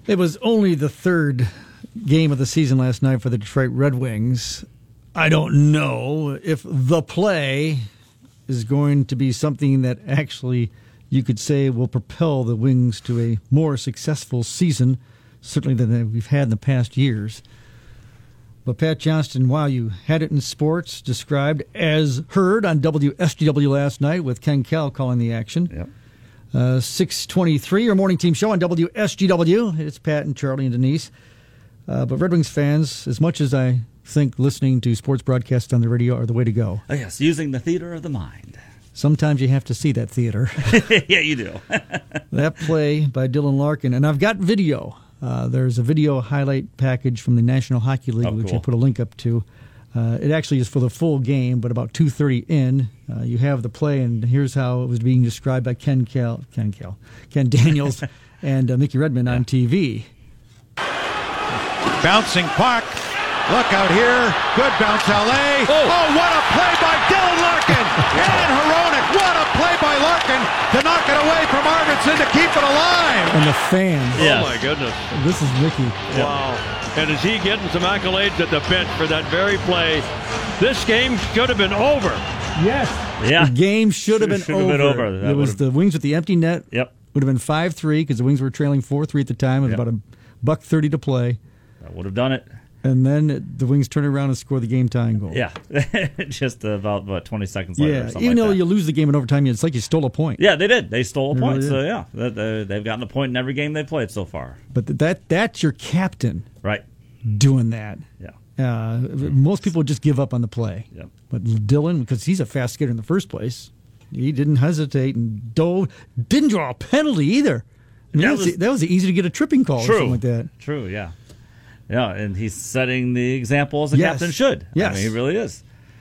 It was only the third game of the season last night for the Detroit Red Wings. I don't know if the play is going to be something that actually you could say will propel the Wings to a more successful season, certainly than we've had in the past years. But Pat Johnston, wow, you had it in sports, described as heard on WSGW last night with Ken Kell calling the action. Yep. 6:23, your morning team show on WSGW. It's Pat and Charlie and Denise. But Red Wings fans, as much as I think listening to sports broadcasts on the radio are the way to go. Oh, yes, using the theater of the mind. Sometimes you have to see that theater. Yeah, you do. That play by Dylan Larkin. And I've got video. There's a video highlight package from the National Hockey League, which I put a link up to. It actually is for the full game, but about 2:30 in, you have the play, and here's how it was being described by Ken Daniels and Mickey Redmond on TV. Bouncing puck. Look out here. Good bounce, L.A. Oh, what a play by Dylan Larkin. And Hronek. What a play by Larkin to knock it away from Arvidsson to keep it alive. And the fans. Yeah. Oh, my goodness. This is Mickey. Wow. And is he getting some accolades at the bench for that very play? This game should have been over. Yes. Yeah. The game should have been over. That it was the Wings with the empty net. Yep. Would have been 5-3 because the Wings were trailing 4-3 at the time. It was about $1:30 to play. That would have done it. And then the Wings turn around and score the game-tying goal. Yeah. Just about 20 seconds later or something even though like that. you lose the game in overtime, it's like you stole a point. Yeah, they did. They stole a point. Really so, yeah, they've gotten a point in every game they've played so far. But that's your captain Right. doing that. Yeah. Most people would just give up on the play. Yep. But Dylan, because he's a fast skater in the first place, he didn't hesitate and didn't draw a penalty either. I mean, that was easy to get a tripping call or something like that. True, yeah. Yeah, and he's setting the example as a captain should. Yes. I mean, he really is.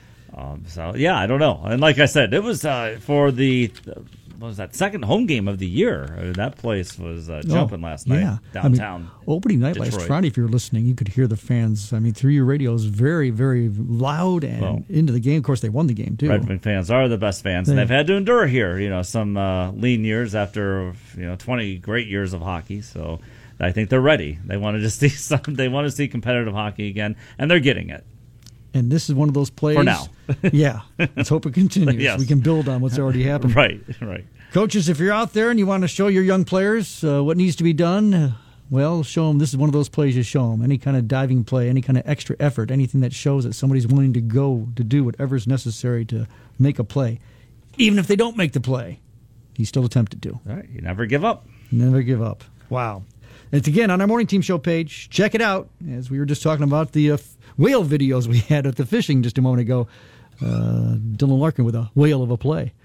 So, yeah, I don't know. And like I said, it was for the what was that, second home game of the year. That place was jumping last night downtown. Opening night Detroit. last Friday, if you were listening, you could hear the fans, through your radios, very, very loud and into the game. Of course, they won the game, too. Red Wing fans are the best fans, and they've had to endure here, some lean years after, 20 great years of hockey. So I think they're ready. They want to just see they want to see competitive hockey again, and they're getting it. And this is one of those plays. For now. Yeah. Let's hope it continues. Yes. We can build on what's already happened. Right. Coaches, if you're out there and you want to show your young players what needs to be done, show them this is one of those plays you show them. Any kind of diving play, any kind of extra effort, anything that shows that somebody's willing to go to do whatever's necessary to make a play. Even if they don't make the play, he's still attempted to. All right. You never give up. Never give up. Wow. It's again on our Morning Team Show page. Check it out. As we were just talking about the whale videos we had at the fishing just a moment ago. Dylan Larkin with a whale of a play.